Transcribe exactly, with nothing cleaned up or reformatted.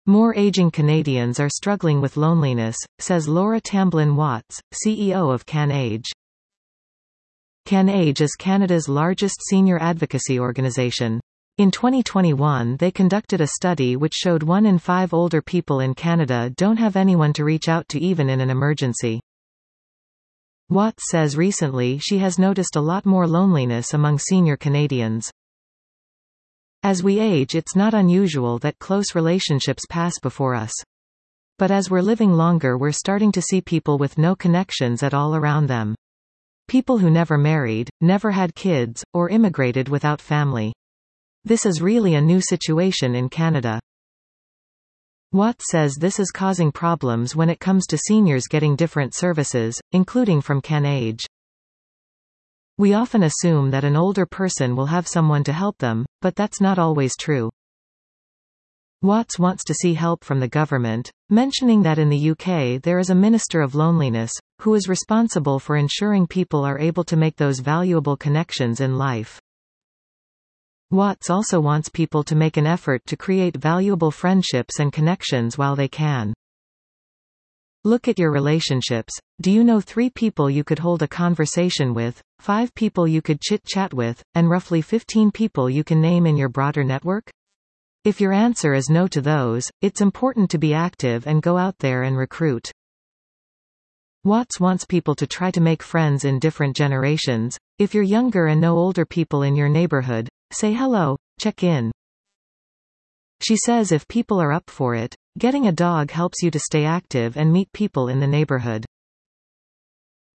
More aging Canadians are struggling with loneliness, says Laura Tamblyn-Watts, C E O of CanAge. CanAge is Canada's largest senior advocacy organization. In twenty twenty-one they conducted a study which showed one in five older people in Canada don't have anyone to reach out to even in an emergency. Watts says recently she has noticed a lot more loneliness among senior Canadians. As we age, it's not unusual that close relationships pass before us. But as we're living longer, we're starting to see people with no connections at all around them. People who never married, never had kids, or immigrated without family. This is really a new situation in Canada. Watts says this is causing problems when it comes to seniors getting different services, including from CanAge. We often assume that an older person will have someone to help them, but that's not always true. Watts wants to see help from the government, mentioning that in the U K there is a Minister of Loneliness, who is responsible for ensuring people are able to make those valuable connections in life. Watts also wants people to make an effort to create valuable friendships and connections while they can. Look at your relationships. Do you know three people you could hold a conversation with, five people you could chit-chat with, and roughly fifteen people you can name in your broader network? If your answer is no to those, it's important to be active and go out there and recruit. Watts wants people to try to make friends in different generations. If you're younger and know older people in your neighborhood, say hello, check in. She says if people are up for it, getting a dog helps you to stay active and meet people in the neighborhood.